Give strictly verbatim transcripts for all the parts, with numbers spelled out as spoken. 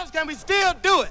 Fellas, can we still do it?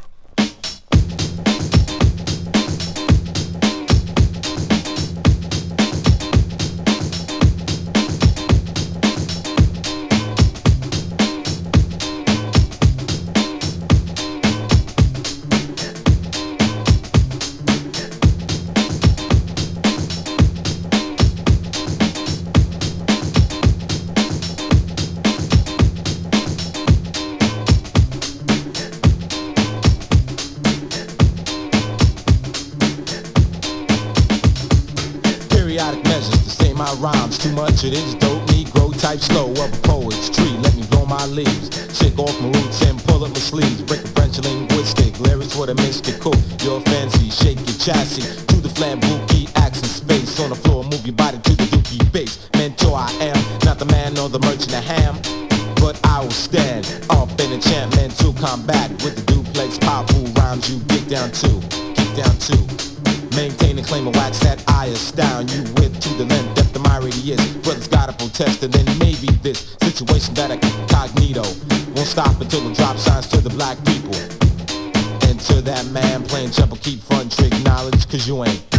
Periodic measures to say my rhymes. Too much of this dope, Negro type slow of a poet's tree. Let me blow my leaves, shake off my roots and pull up my sleeves. Break a French linguistic, lyrics for the mystical. You're fancy, shake your chassis to the flamboyant accent space. On the floor, move your body to the dookie bass. Mentor I am, not the man or the merchant of ham, but I will stand up in enchantmental combat with the duplex powerful rhymes you get down to, get down to. Maintain and claim a wax that I astound you with to the length, depth of my radius. Brothers gotta protest and then maybe this situation that I incognito won't stop until the drop shines to the black people. And to that man playing trouble, keep front trick knowledge, cause you ain't